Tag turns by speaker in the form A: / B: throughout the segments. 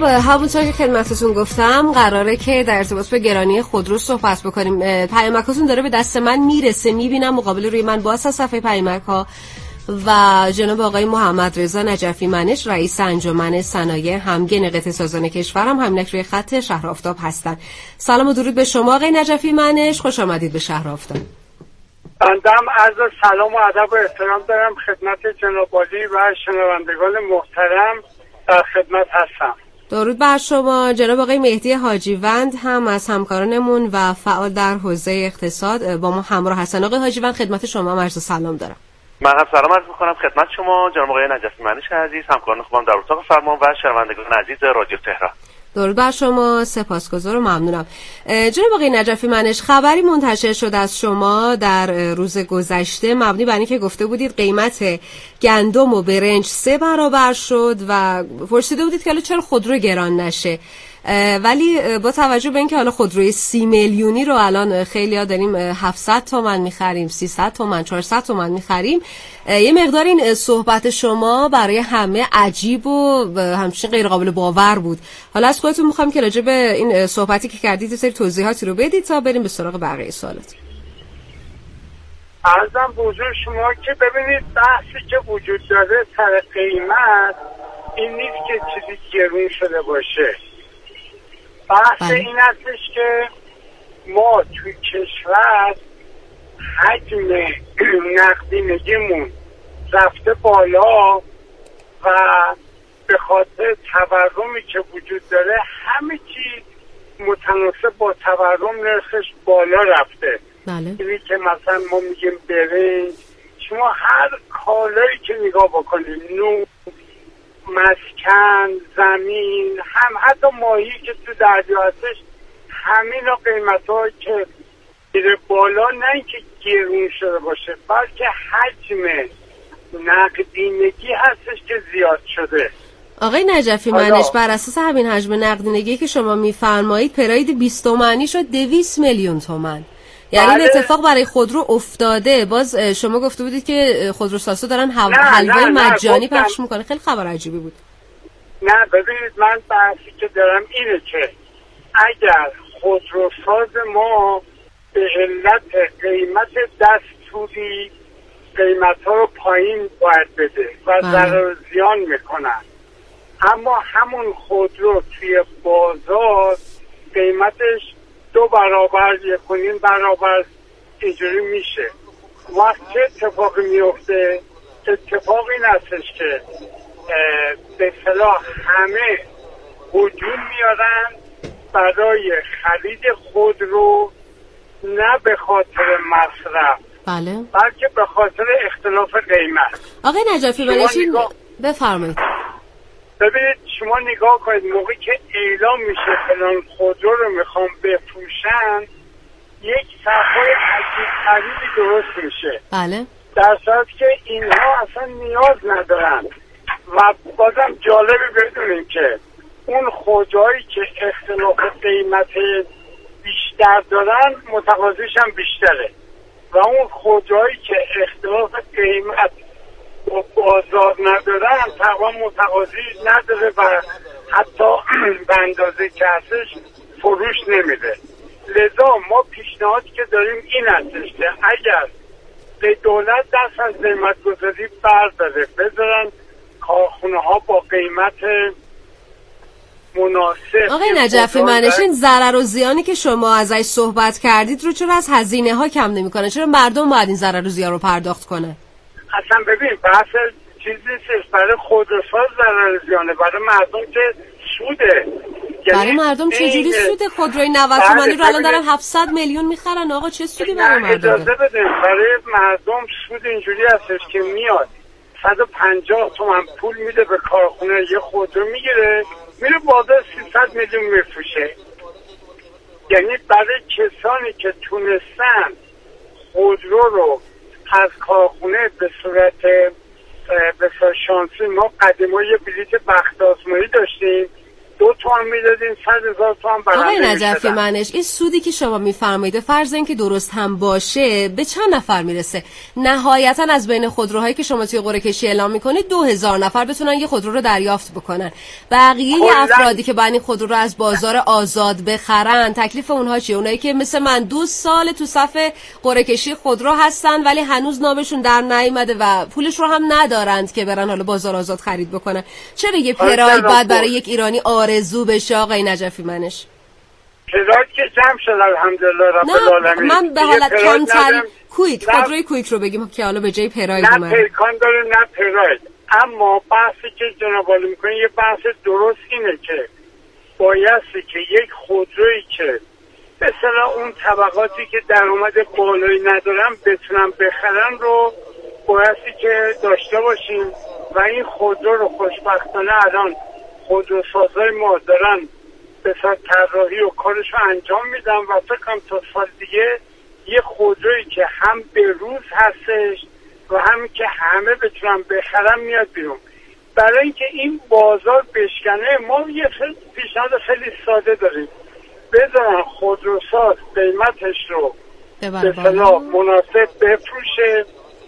A: خب همونطور که خدمتتون گفتم قراره که در ارتباط به گرانی خودرو صحبت بکنیم. پیامکاتون داره به دست من میرسه، میبینم مقابل روی من باز از صفحه پیامک ها و جناب آقای محمد رضا نجفی منش رئیس انجمن صنایع همگن قطع سازان کشور هم همینک روی خط شهر آفتاب هستن. سلام و درود به شما آقای نجفی منش، خوش آمدید به شهر آفتاب.
B: بندم عرض سلام و ادب و احترام دارم خدمت جناب عالی و شنوندگان محترم، در خدمت هستم.
A: درود بر شما. جناب آقای مهدی حاجیوند هم از همکارانمون و فعال در حوزه اقتصاد با ما همراه هستن. آقای حاجیوند خدمت شما عرض سلام دارم.
C: من هم سلام عرض می‌کنم خدمت شما جناب آقای نجفی منش عزیز، همکاران خوبم در اتاق فرمان و شنوندگان عزیز رادیو تهران.
A: درود بر شما، سپاسگزار و ممنونم. جناب آقای نجفی منش، خبری منتشر شد از شما در روز گذشته مبنی بر اینکه گفته بودید قیمت گندم و برنج 3 برابر شد و پرسیده بودید که حالا چرا خودرو گران نشه، ولی با توجه به اینکه حالا خودروی 30 میلیونی رو الان خیلی‌ها داریم 700 تومن می‌خریم، 300 تومن، 400 تومن می‌خریم، یه مقدار این صحبت شما برای همه عجیب و همچنین غیر قابل باور بود. حالا از خودتون می‌خوام که راجع به این صحبتی که کردید یه سری توضیحاتی رو بدید تا بریم به سراغ بقیه سوالات.
B: عرضم به حضور شما که ببینید بحثی که وجود داره سر قیمت این نیست که چیزی گرون شده باشه. بحث این هستش که ما توی کشور حجم نقدینگیمون رفته بالا و به خاطر تورمی که وجود داره همه چیز متناسب با تورم نرخش بالا رفته.
A: بله.
B: اینی که مثلا ما میگیم برنج، شما هر کالایی که نگاه بکنید، نون، مسکن، زمین، هم حتی ماهی که تو دریا هستش، همین قیمت ها که میره بالا نه اینکه گرون شده باشه بلکه حجم نقدینگی هستش که زیاد شده.
A: آقای نجفی منش، بر اساس همین حجم نقدینگی که شما میفرمایید پراید 20 تومانی شد 200 میلیون تومان. یعنی این اتفاق برای خودرو افتاده. باز شما گفته بودید که خودروسازا دارن حلوای مجانی پخش میکنه. خیلی خبر عجیبی بود.
B: نه ببینید، من بحثی که دارم اینه که اگر خودروساز ما به علت قیمت دستوری قیمت ها رو پایین باید بده و ضرر زیان میکنن، اما همون خودرو توی بازار قیمتش 2 برابر 1.5 برابر اینجوری میشه. وقت چه اتفاقی میفته؟ اتفاق این هستش که به اصطلاح همه هجوم میارن برای خرید خودرو، نه به خاطر مصرف،
A: بله،
B: بلکه به خاطر اختلاف قیمت.
A: آقای نجفی منش بفرمایید.
B: ببینید شما نگاه کنید، موقعی که اعلام میشه فلان خودرو رو میخوام بفروشن، یک صفحه عجیب غریبی درست میشه.
A: بله.
B: در صورتی که اینها اصلا نیاز ندارن. و بازم جالبی بدونیم که اون خودروهایی که اختلاف قیمت بیشتر دارن متقاضیش هم بیشتره و اون خودروهایی که اختلاف قیمت و بازار ندارن تقریبا متقاضی نداره و حتی به اندازه که هستش فروش نمیده. لذا ما پیشنهادی که داریم این هستش که اگر به دولت دست از قیمت گذاری برداره، بذارن کارخونه ها با قیمت مناسب.
A: آقای نجفی منش، این ضرر و زیانی که شما ازش صحبت کردید رو چرا از هزینه ها کم نمیکنه؟ چرا مردم باید این ضرر و زیان رو پرداخت کنه؟
B: اصلا ببین بحث چیزی نیست. برای خودروساز ضرر زیانه، برای مردم که سوده.
A: برای مردم چجوری سوده؟ خودروی 90 تومانی رو الان دارن 700 میلیون میخرن. آقا چه سودی برای مردم؟
B: اجازه بده. برای مردم سود اینجوری هستش که میاد 150 تومن پول میده به کارخونه، یه خودرو میگیره میره بازار 300 میلیون میفروشه. یعنی برای کسانی که تونستن خودرو رو از کارخونه به صورت شانسی، ما قدیما یه بلیت بخت آزمایی داشتیم 2 تومن میدادیم 100,000 تومن برنده
A: آقای نجفی
B: میشدن.
A: منش، این سودی که شما میفرمایید فرض این که درست هم باشه به چند نفر میرسه؟ نهایتا از بین خودروهایی که شما توی قرعه کشی اعلام میکنید 2000 نفر بتونن یه خودرو رو دریافت بکنن. بقیه افرادی که باید این خودرو رو از بازار آزاد بخرن تکلیف اونها چیه؟ اونایی که مثل من 2 سال تو صف قرعه کشی خودرو هستن ولی هنوز نامشون در نیامده و پولش رو هم ندارند که برن حالا بازار آزاد خرید بکنن. چرا یه پراید باید برای یک ایرانی آرزو بشه آقای نجفی منش؟
B: پراید که جمع شد الحمدلله رب العالمین.
A: من به حالت کمتری خودروی کویک رو بگیم که حالا به جای پراید
B: نه
A: اومده.
B: پیکان داره نه پراید. اما بحثی که جناب عالی میکنه یه بحث درست اینه که بایستی که یک خودرویی که مثلا اون طبقاتی که درآمد بالایی ندارن بتونن بخرن رو بایستی که داشته باشیم و این خودرو رو خوشبختانه الان خودروسازای ما دارن به صورت طراحی و کارش رو انجام میدن و فکر کنم تا سال دیگه یه خودرویی که هم به روز هستش و هم که همه بتونن بخرن میاد بیرون. برای اینکه این بازار بشکنه ما یه پیشنهاد خیلی ساده داریم، بذارن خودروساز قیمتش رو به اصطلاح مناسب بفروشه،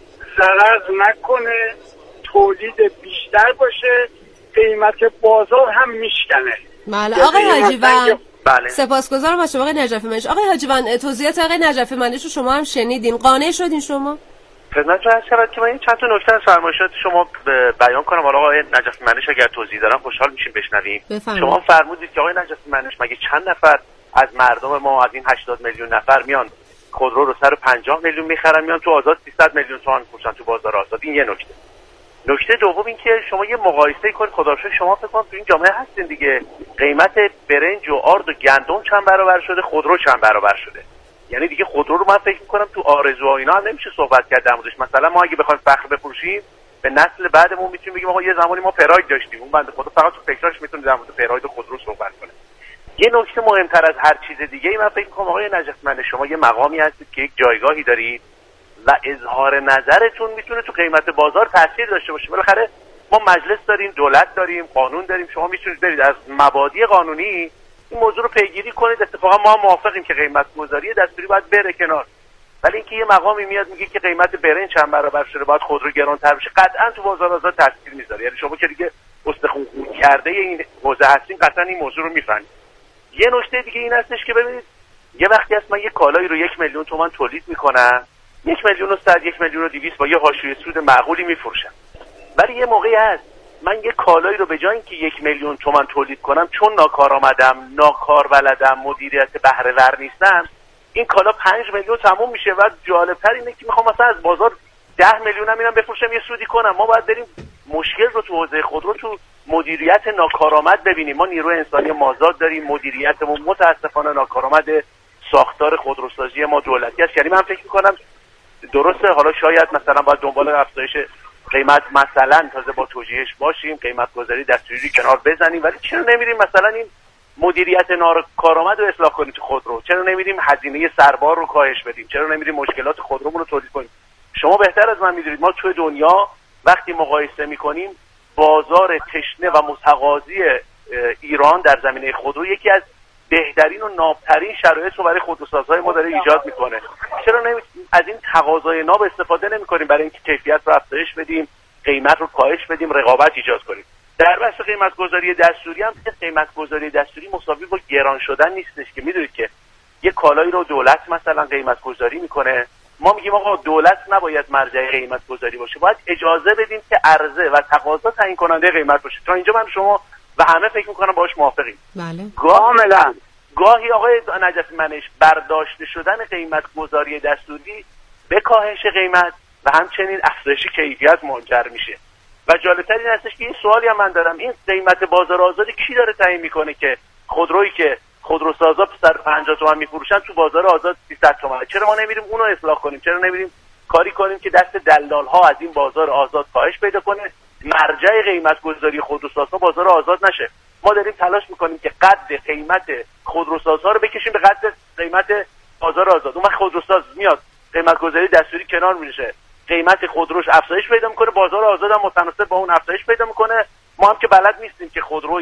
B: ضرر نکنه، تولید بیشتر باشه، قیمت بازار هم میشکنه.
A: بله آقای حاجی
C: بله.
A: سپاسگزارم از شما آقای نجفی منش. آقای حاجی توضیحات آقای نجفی منش رو شما هم شنیدین، قانع شدین شما؟
C: خدمتتون عرض شود که من این چند تا نکته از فرمایشات شما بیان کنم. حالا آقای نجفی منش اگر توضیح دارم خوشحال میشیم بشنویم. شما فرمودید که آقای نجفی منش مگه چند نفر از مردم ما از این 80 میلیون نفر میان خودرو رو سر 50 میلیون میخرن میان تو آزاد 300 میلیون تومان میفروشن تو بازار آزاد؟ این یه نکته. نکته دوم این که شما یه مقایسه کنید. خدا رو شکر شما فکر کنم تو این جامعه هستین دیگه، قیمت برنج و آرد و گندم چند برابر شده، خودرو چند برابر شده. یعنی دیگه خودرو رو من فکر می‌کنم تو آرزوها اینا هم نمیشه صحبت کرد در موردش. مثلا ما اگه بخوایم فخر بفروشیم به نسل بعدمون میتونیم بگیم آقا یه زمانی ما پراید داشتیم، اون بنده خدا فقط تو فکرش میتونه در مورد پراید و خودرو صحبت کنه. یه نکته مهمتر از هر چیز دیگه ای من فکر می‌کنم آقای نجفی منش، شما یه مقامی هستید که یک جایگاهی دارید و اظهار نظرتون میتونه تو قیمت بازار تاثیر داشته باشه. بالاخره ما مجلس داریم، دولت داریم، قانون داریم. شما میتونید برید از مبادی قانونی این موضوع رو پیگیری کنید. اتفاقا ما موافقیم که قیمت گذاری دستوری باید بره کنار، ولی اینکه یه مقامی میاد میگه که قیمت برنج چند برابر شده باید خودرو گران‌تر بشه، قطعا تو بازار آزاد تاثیر میذاره. یعنی شما که دیگه استخوان خورد کرده این حوزه هستین قطعا این موضوع رو میفهمید. یه نکته دیگه این هستش که ببینید یه وقتی هست من یه کالایی رو 1 میلیون تومان تولید میکنم، 1,100,000 1,200,000 با یه حاشیه سود معقولی میفروشم. ولی یه موقعی هست من یه کالایی رو به جای اینکه 1 میلیون تومان تولید کنم، چون ناکارآمدم، ناکار بلدم، مدیریت بهره ور نیستم، این کالا 5 میلیون تموم میشه. و جالبتر اینه که میخوام مثلا از بازار 10 میلیون هم میرم بفروشم یه سودی کنم. ما باید بریم مشکل رو تو حوزه خودرو تو مدیریت ناکارآمد ببینیم. ما نیروی انسانی مازاد داریم، مدیریتمون متاسفانه ناکارآمد. ساختار خودروسازی ما دولتی است. یعنی من فکر می‌کنم درسته حالا شاید مثلا باید دنبال افزایش قیمت مثلا تازه با توجیهش باشیم، قیمت گذاری دستوری کنار بزنیم، ولی چرا نمیریم مثلا این مدیریت ناکارآمد رو اصلاح کنیم تو خودرو؟ چرا نمیریم هزینه سربار رو کاهش بدیم؟ چرا نمیریم مشکلات خودرومون رو تولید کنیم؟ شما بهتر از من میدونید ما توی دنیا وقتی مقایسه میکنیم بازار تشنه و متقاضی ایران در زمینه خودرو یکی از بهترین و نابترین شرایط رو برای خودروسازهای ما داره ایجاد میکنه. چرا از این تقاضای ناب استفاده نمیکنیم برای اینکه کیفیت رو افزایش بدیم، قیمت رو کاهش بدیم، رقابت ایجاد کنیم؟ در بحث قیمت گذاری دستوری هم قیمت گذاری دستوری مساوی با گران شدن نیستش که میدونید که یه کالایی رو دولت مثلا قیمت گذاری میکنه، ما میگیم آقا دولت نباید مرجع قیمت گذاری باشه، باید اجازه بدیم که عرضه و تقاضا تعیین کننده قیمت باشه. تا اینجا من شما و همه فکر میکنم باهاش موافقیم.
A: بله
B: کاملا.
C: گاهی آقای نجفی منش برداشته شدن قیمت گذاری دستوری به کاهش قیمت و همچنین افزایش کیفیت منجر میشه. و جالبتر این هستش که این سوالی هم من دارم، این قیمت بازار آزاد کی داره تعیین میکنه که خودرویی که خودروسازا سر 50 تومن میفروشن تو بازار آزاد 300 تومنه؟ چرا ما نمیریم اونو اصلاح کنیم؟ چرا نمیریم کاری کنیم که دست دلال ها از این بازار آزاد کاهش پیدا کنه، مرجع قیمت گذاری خودروسازها بازار آزاد نشه؟ ما داریم تلاش میکنیم که قد قیمت خودروسازها رو بکشیم به قد قیمت بازار آزاد. اون وقت خودروساز میاد قیمت گذاری دستوری کنار میشه، قیمت خودروش افزایش پیدا میکنه، بازار آزاد هم متناسب با اون افزایش پیدا میکنه. ما هم که بلد نیستیم که خودروی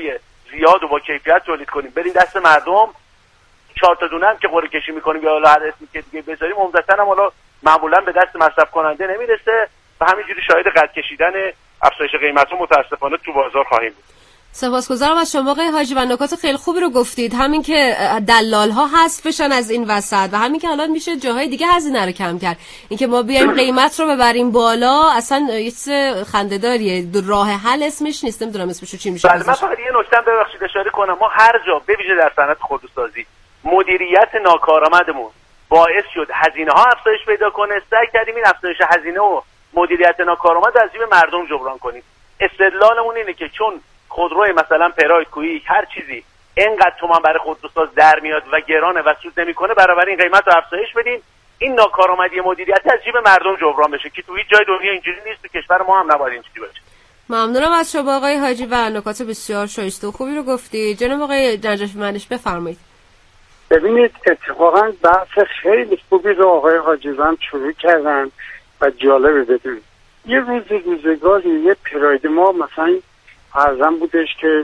C: زیاد و با کیفیت تولید کنیم بریم دست مردم، 4 تا دونه هم که قرعه کشی میکنیم یا هر اسمی که دیگه بذاریم عمدتاً هم حالا معمولا به دست مصرف کننده نمیرسه و همینجوری شاهد قد کشیدن افزایش قیمت‌ها متاسفانه تو بازار خواهیم بود.
A: سپاسگزارم از شما آقای حاجی و نکات خیلی خوبی رو گفتید، همین که دلال‌ها حذف بشن از این وسط و همین که الان میشه جاهای دیگه هزینه رو کم کرد. اینکه ما بیایم قیمت رو ببریم بالا اصلا یه چیز خنده‌داریه، راه حل اسمش نیست. نمیدونم اسمش چی میشه.
C: بله من فقط یه نکته ببخشید اشاره کنم، ما هر جا به ویژه در صنعت خودروسازی مدیریت ناکارآمدمون باعث شد هزینه‌ها افزایش پیدا کنه، سعی کردیم این افزایش هزینه و مدیریت ناکارآمد از جیب مردم جبران کنیم. استدلالمون اینه که چون خودروی مثلا پراید، کویک، هر چیزی اینقدر تومان برای خودروساز در میاد و گرانه و سود نمیکنه، برابر این قیمت رو افزایش بدین، این ناکارآمدی مدیریت از جیب مردم جبران بشه که تو هیچ جای دنیا اینجوری نیست، تو کشور ما هم نباید اینجوری باشه.
A: ممنونم از شما آقای حاجی و نکات بسیار شایسته و خوبی رو گفتی. جناب آقای نجفی منش بفرمایید.
B: ببینید اتفاقا بحث خیلی خوبی رو آقای حاجیوان شروع کردن و جالبه. بدونید یه روزگاری یه پراید ما مثلا ارزم بودش که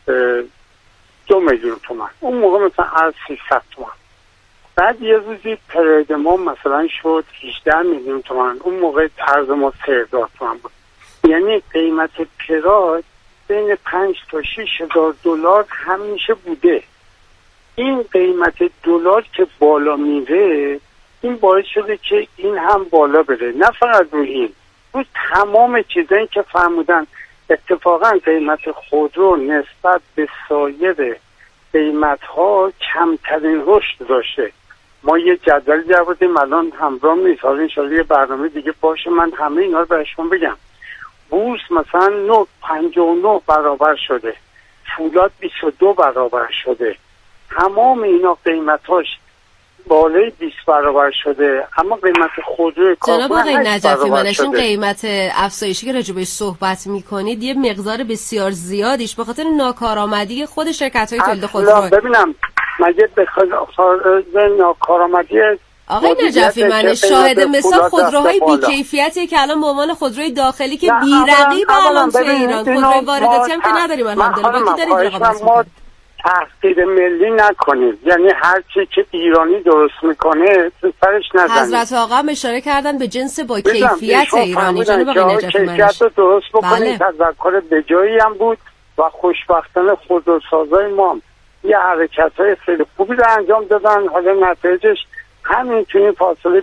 B: 2 میلیون تومان، اون موقع مثلا از 300 تومان. بعد یه روزی پراید ما مثلا شد 18 میلیون تومان، اون موقع ارز ما 3000 تومان بود. یعنی قیمت پراید بین 5 تا 6 هزار دلار همیشه بوده. این قیمت دلار که بالا میره این باعث شده که این هم بالا بره، نه فقط روی این، روی تمام چیزایی که فرمودن. اتفاقا قیمت خودرو نسبت به سایر قیمت ها کمترین رشد داشته. ما یه جدولی در بودیم الان همراه نیست، حالا انشاءالله یه برنامه دیگه باشه من همه اینا رو برشون بگم. بورس مثلا 59 برابر شده، فولاد 22 برابر شده، تمام اینا قیمتاش بالای 20 برابر شده، اما قیمت خودرو
A: جناب آقای نجفی منش این قیمت افزایشی که راجع بهش صحبت میکنید یه مقدار بسیار زیادیش به خاطر ناکارآمدی خود شرکت‌های تولید خودرو.
B: ببینم مگه به خاطر ناکارآمدی
A: آقای نجفی منش شاهد مثال خودروهای بی‌کیفیتیه که الان به عنوان خودروی داخلی که بی‌رقیب الان تو ایران، خودروی وارداتی هم که نداریم الحمدلله، باقی دارید
B: تحقیر ملی نکنید، یعنی هر چی که ایرانی درست میکنه سرش نزنید.
A: حضرت آقا هم اشاره کردن به جنس با کیفیت ایرانی. جناب آقای نجفی منش
B: کیفیت رو درست بکنید. تذکر به جایی هم بود و خوشبختانه خودروسازای ما یه حرکت‌های خیلی خوبی رو انجام دادن. حالا نتیجهش همین تو این فاصله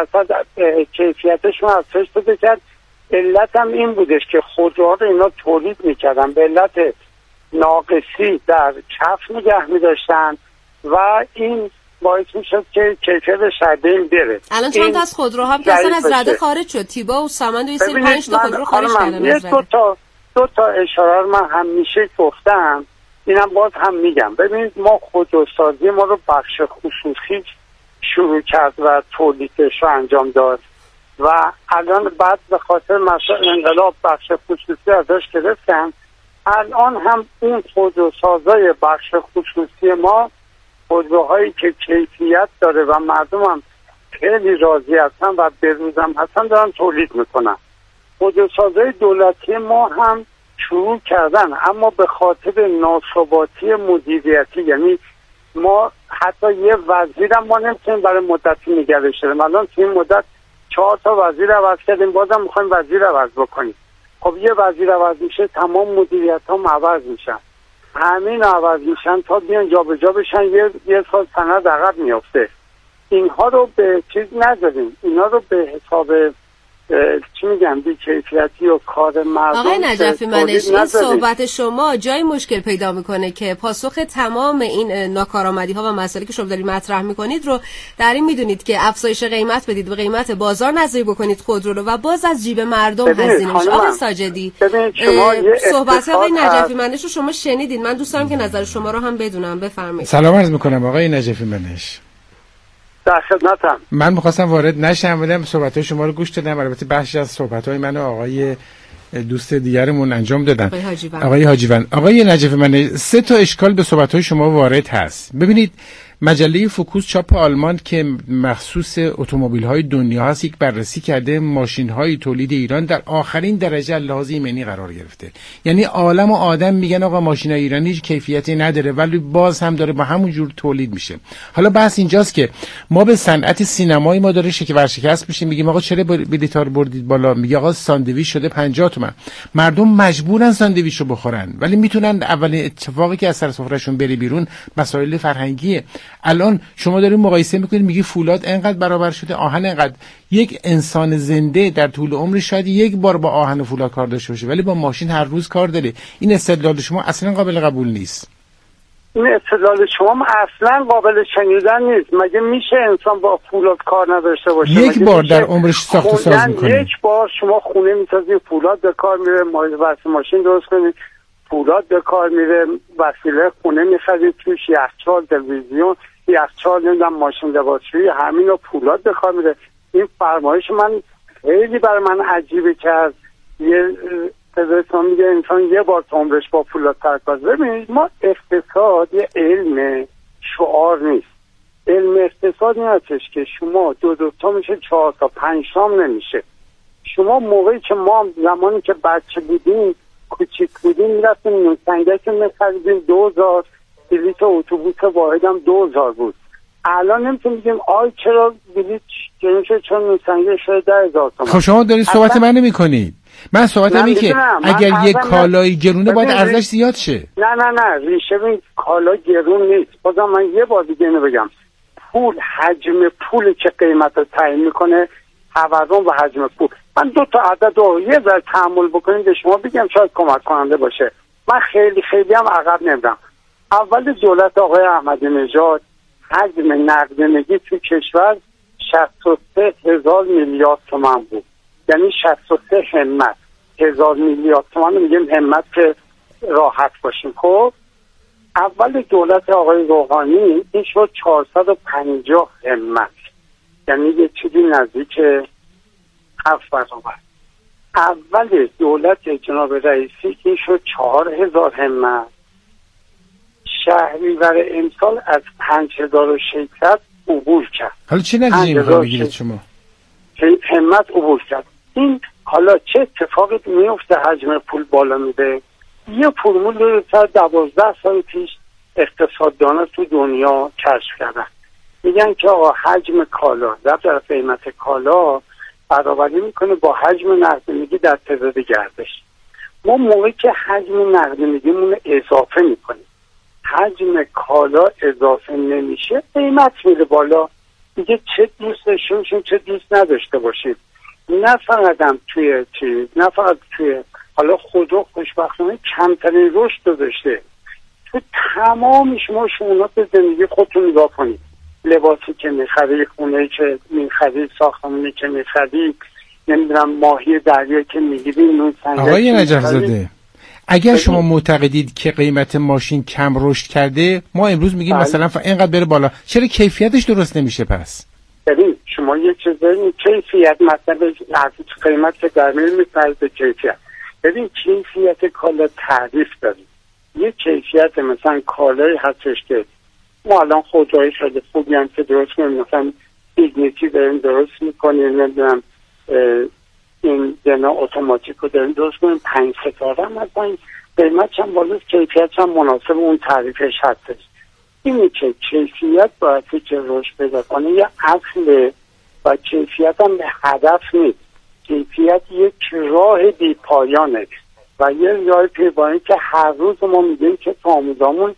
B: 20% کیفیتشون افزایش پیدا کرد. علت هم این بودش که خودروها رو اینا تولید میکردن به علت ناقصی در کف نگه می‌داشتن و این باعث میشد که کیفیت شدید بره.
A: الان چند تا از خودروها هم که اصلا از رده خارج شد، تیبا و سمند و این 5 تا خودرو خارج کردن از رده.
B: دو تا اشاره رو من همیشه گفتم، اینم باز هم میگم. ببینید ما خودروسازی ما رو بخش خصوصی شروع کرد و تولیدش رو انجام داد و الان بعد به خاطر مسائل انقلاب بخش خصوصی ازش گرفتن. الان هم اون خودروسازای بخش خصوصی ما خودروهایی که کیفیت داره و مردم هم خیلی راضی هستن و بروز هم هستن دارن تولید میکنن. خودروسازای دولتی ما هم شروع کردن، اما به خاطر ناثباتی مدیریتی، یعنی ما حتی یه وزیر هم ما نمیتونیم برای مدتی نگه داشتیم. الان تو این مدت 4 تا وزیر عوض کردیم، بازم میخوایم وزیر عوض بکنیم. خب یه وزیر عوض میشه تمام مدیریت هم عوض میشن، همین عوض میشن تا بیان جابجا بشن، یه سال سند عقب میافته. اینها رو به چیز نذاریم، اینا رو به حساب چی میگم بی‌کیفیتی و کار مردم.
A: آقای نجفی منش این صحبت شما جای مشکل پیدا میکنه که پاسخ تمام این ناکارآمدی ها و مسائلی که شما دارید مطرح میکنید رو در این میدونید که افزایش قیمت بدید و قیمت بازار نظری بکنید خودرو رو و باز از جیب مردم هزینه میشه. آقای ساجدی صحبت آقای نجفی منش رو شما شنیدید، من دوست دارم که نظر شما رو هم بدونم. بفرمایید.
D: سلام عرض میکنم آقای نجفی منش.
B: در خدمتم.
D: من می‌خواستم وارد نشم ولی صحبت‌های شما رو گوش دادم، البته بخشی از صحبت‌های من و آقای دوست دیگرمون انجام دادن. آقای حاجیوان. آقای نجفی من 3 تا اشکال به صحبت‌های شما وارد هست. ببینید مجله فوکوس چاپ آلمان که مخصوص اتومبیل‌های دنیا هست یک بررسی کرده ماشین‌های تولید ایران در آخرین درجه لحاظ ایمنی قرار گرفته. یعنی عالم و آدم میگن آقا ماشین‌های ایرانی هیچ کیفیتی نداره ولی باز هم داره با همون جور تولید میشه. حالا بحث اینجاست که ما به صنعت سینمایی ما داره ورشکست میشیم، میگیم آقا چرا بلیط‌ها رو بردید بالا؟ میگه آقا ساندویچ شده 50 تومن. مردم مجبورن ساندویچ رو بخورن ولی میتونن اولین اتفاقی که از سر سفرهشون بری بیرون مسائل فرهنگیه. الان شما دارید مقایسه میکنید میگی فولاد انقدر برابر شده، آهن انقدر. یک انسان زنده در طول عمرش شاید یک بار با آهن و فولاد کار داشته باشه ولی با ماشین هر روز کار داره. این استدلال شما اصلا قابل قبول نیست.
B: این استدلال شما اصلا قابل شنیدن نیست. مگه میشه انسان با فولاد کار نداشته باشه؟
D: یک بار در عمرش ساخت و ساز میکنه.
B: یک بار شما خونه میسازید، فولاد به کار میره، ماشین درست کنید، فولاد به کار میره، وسیله خونه میخرید، توش یخچال، تلویزیون، یخچال، نمیدونم ماشین لباسشویی، همین رو فولاد به کار میره. این فرمایش من خیلی برای من عجیبه که از یه پزشکان میگه انسان یه بار تو عمرش با فولاد سرکار. ببینید ما اقتصاد یه علم شعار نیست. علم اقتصاد این هستش که شما دو تا میشه 4 تا 5 تام نمیشه. شما موقعی که ما زمانی که بچه بودیم کوچیک بودیم میرفتیم نوسنگک میخریدیم 2000، بلیط اتوبوس واحدم 2000 بود. الان نمیتونیم بگیم آی چرا بلیط جنوشه چون نوسنگک شده 10,000 تومان.
D: خب شما دارید صحبت من نمیکنید. من صحبتم اینه که اگر یک کالای گرونه باید ارزش زیاد شه.
B: نه ریشه این کالا گرون نیست. بازم من یه بار دیگه اینو بگم، پول، حجم پولی که قیمت رو تعیین میکنه، تورم و حجم پول. من 2 تا عدد رو یه ذره تحمل بکنید به شما بگم شاید کمک کننده باشه. من خیلی هم عقب نمیرم. اول دولت آقای احمدی نژاد حجم نقدینگی تو کشور 63,000 میلیارد تومان بود. یعنی 63 همت 1000 میلیارد تومان. میگیم همت که راحت باشیم. خب اول دولت آقای روحانی این شد 450 همت، یعنی یه چیزی نزدیک 7 برابر. اول دولت جناب رئیسی این شد 4000 همت. شهریور امسال از 5600 عبور کرد.
D: حالا چه نتیجه میخواد بگیرید شما؟
B: همت عبور کرد. این حالا چه اتفاقی میفته؟ حجم پول بالا میده. یه فرمول رو تا 12 سال پیش اقتصاددانا تو دنیا کشف کردن. میگن که آقا حجم کالا در قیمت کالا برابری میکنه با حجم نقدینگی در تعداد گردش. ما موقعی که حجم نقدینگیمون اضافه میکنیم، حجم کالا اضافه نمیشه، قیمت میره بالا. دیگه چه دوست داشته باشیم چه دوست نداشته باشیم. نه فقط هم توی چیز، نه فقط توی حالا خودرو خوشبختانه کمترین رشد داشته. تو تمام شما به زندگی خودتون نگاه کنید. لباسی که میخرید، خونه‌ای که میخرید، ساختمانی که میخرید، نمیدونم ماهی دریا که میگیرید، نون سنگک.
D: آقای نجف زاده، اگر شما معتقدید که قیمت ماشین کم رشد کرده، ما امروز میگیم مثلا اینقدر بره بالا، چرا کیفیتش درست نمیشه پس؟
B: ببین شما یه چیزی کیفیت مثلا قیمت که در میل میپرد به کیفیت. ببین کیفیت کالا تعریف داریم. یه کیفیت مثلا کالایی هستش که ما الان خودروی خیلی خوبی هم که درست کنیم، مثلا دیگنیتی داریم درست میکنیم، نمیدونم این دنا اتوماتیک رو داریم درست کنیم 5 ستاره هم مثلا قیمتش هم بالاست، کیفیتش هم مناسب اون تعریفش هستش. اینه که کیفیت باید که رشد پیدا کنه یه اصله و کیفیت هم به هدف نیست. کیفیت یک راه بی پایانه و یه راه پیبانی که هر روز ما میگیم که تو آموزامون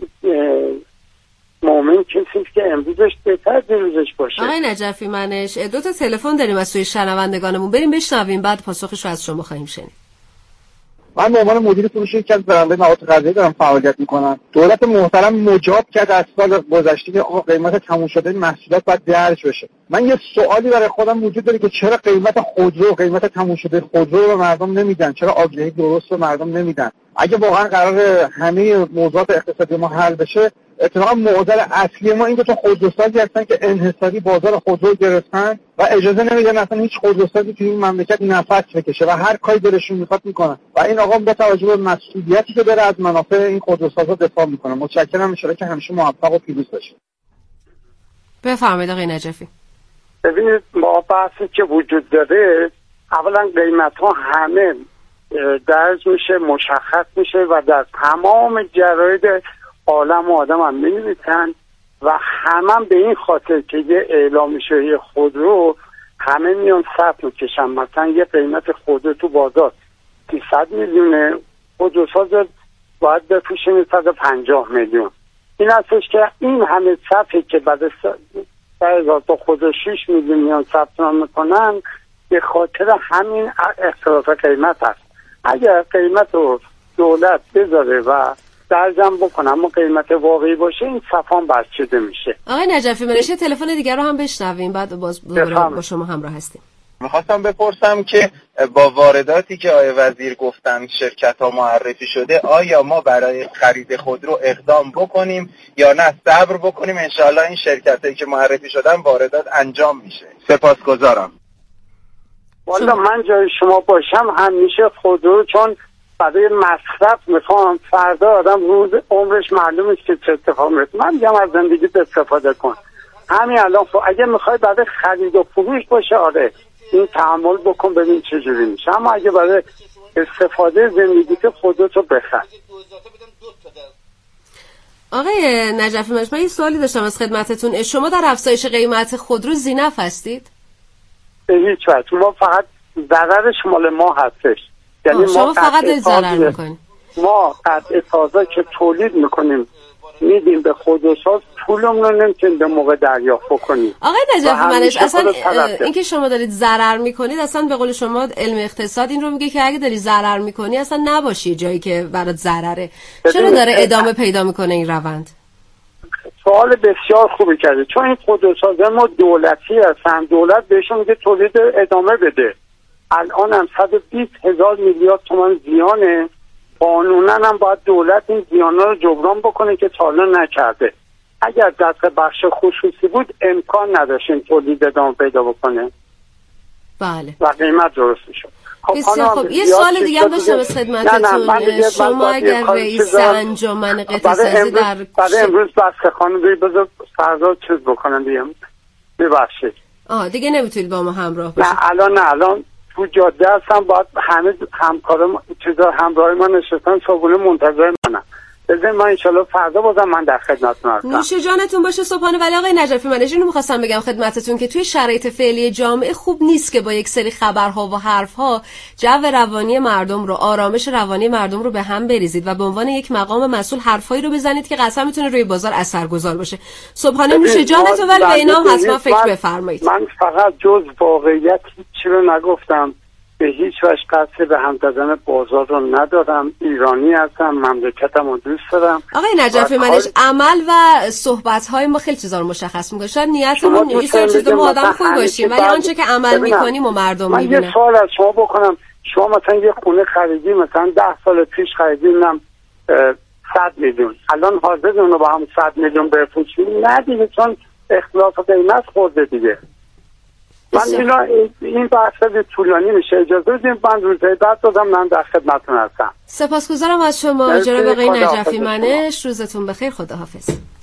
B: مومن کسی که امروزش بهتر دیروزش باشه.
A: آقای نجفی منش 2 تا تلفن داریم از سوی شنوندگانمون، بریم بشنویم بعد پاسخش رو از شما خواهیم شنید.
E: من به عنوان مدیر فروش یکی از برندهای مواد غذایی دارم فعالیت میکنم. دولت محترم مجاب کرد از سال گذشته که آقا قیمت تموم شده محصولات باید درج بشه. من یه سوالی برای خودم وجود داره که چرا قیمت خودرو، قیمت تموم شده خودرو رو به مردم نمیدن؟ چرا آگهی درست به مردم نمیدن؟ اگه واقعا قرار همه موضوعات اقتصادی ما حل بشه، اتفاقا معضل اصلی ما این دو تا خودروسازی هستن که انحصاری بازار خودرو گرفتن و اجازه نمیدن اصلا هیچ خودروسازی توی این مملکت نفس بکشه و هر کاری دلشون میخواد میکنن و این آقا با توجه به مسئولیتی که داره از منافع این خودروسازا دفاع میکنه. متشکرم، ان شاءالله که همیشه موفق و پیروز باشید.
A: بفرمایید آقای نجفی.
B: ببینید ما بحثی که وجود داره، اولا قیمت ها همه درج میشه، مشخص میشه و در تمام جراید عالم و آدم هم می‌نویسن و همه به این خاطر که یه اعلام میشه یه خودرو همه میان صف میکشن. مثلا یه قیمت خودرو تو بازار 300 میلیونه، خودروساز باید بفروشه 150 میلیون. این هستش که این همه صفی که بعد 10,000 تا خودرو 6 میلیون میان ثبت نام میکنن به خاطر همین اختلاف قیمت هست. اگر قیمت رو دولت بذاره و درجم بکنه اما قیمت واقعی باشه، این صفان برچیده میشه.
A: آقای نجفی منش تلفن دیگر رو هم بشنویم، بعد باز با شما همراه هستیم.
F: میخواستم بپرسم که با وارداتی که آقای وزیر گفتن شرکت ها معرفی شده، آیا ما برای خرید خودرو اقدام بکنیم یا نه صبر بکنیم انشاءالله این شرکت هایی که معرفی شدن واردات انجام میشه؟ سپاسگزارم.
B: والا من جای شما باشم همیشه خودرو، چون برای مصرف میخوام، فردا آدم روز عمرش معلوم است که چه اتفاقی میفته. من میگم از زندگیت استفاده کن. همین الان اگه میخوای برای خرید و فروش باشه، آره این تحمل بکن ببین چه جوری میشه، اما اگه برای استفاده زندگیت خودتو بخر.
A: آقای نجفی من یه سوالی داشتم از خدمتتون. شما در افزایش قیمت خودرو ذی‌نفع هستید؟
B: به هیچ وجه. ما فقط ضررش مال ما هستش.
A: یعنی ما فقط ضرر میکنیم.
B: ما قطع تازه که تولید میکنیم میدیم به خودروساز، پولمون رو نمیتونیم به موقع دریافت کنیم.
A: آقای نجفی منش اصلا اینکه شما دارید ضرر میکنید، اصلا به قول شما علم اقتصاد این رو میگه که اگه داری ضرر میکنی اصلا نباشی جایی که برات ضرره. چرا داره ادامه پیدا میکنه این روند؟
B: سوال بسیار خوبی کرده، چون این خودروسازه ما دولتی هستن، دولت بهشون میگه تولید ادامه بده. الان هم 120,000 میلیارد تومان زیانه، قانونا هم باید دولت این زیانا رو جبران بکنه که تا حالا نکرده. اگر دست بخش خصوصی بود امکان نداشت این تولید ادامه پیدا بکنه.
A: بله.
B: و قیمت درست میشد.
A: خب یه سوال دیگه هم داشتم از خدمتتون. شما اگر رئیس انجمن اقتصادی
B: بعد امروز بس خانم بذار فردا چیز بکنم بیام. ببخشید.
A: دیگه نمیتونید با ما همراه باشید.
B: نه الان تو جاده هستم، باید همه همکارم چیزا همراه من نشستن، صبحونه منتظر منم. بذارید من انشالله فردا بازم من در خدمتتون هستم.
A: نوش جانتون باشه صبحانه. ولی آقای نجفی من اینو می‌خواستم بگم خدمتتون که توی شرایط فعلی جامعه خوب نیست که با یک سری خبرها و حرفها جو روانی مردم رو، آرامش روانی مردم رو به هم بریزید و به عنوان یک مقام مسئول حرفایی رو بزنید که قسم میتونه روی بازار اثرگذار باشه. صبحانه نوش جانتون، ولی به اینا حتما فکر بفرمایید.
B: من فقط جز واقعیت هیچی رو نگفتم. به هیچ وجه قصد به هم زدن بازار رو ندارم. ایرانی هستم، مملکتم رو دوست دارم.
A: آقای نجفی منش عمل و صحبت‌های ما خیلی چیزا رو مشخص می‌کنه. شاید نیتمون یه سری چیزا ما آدم خوب باشیم، ولی آنچه که عمل می‌کنیم و مردم می‌بینن.
B: من یه سوال از شما بکنم. شما مثلا یه خونه خریدی، مثلا 10 سال پیش خریدینم 100 میلیون، الان حاضر اون رو با هم 100 میلیون بفروشید؟ نه دیگه، چون اختلاف قیمت خورده دیگه. من این بحث طولانی میشه، اجازه بدیم من روزهای بعد دادم من در خدمتتون هستم.
A: سپاسگزارم از شما جناب آقای نجفی منش. روزتون بخیر. خداحافظ.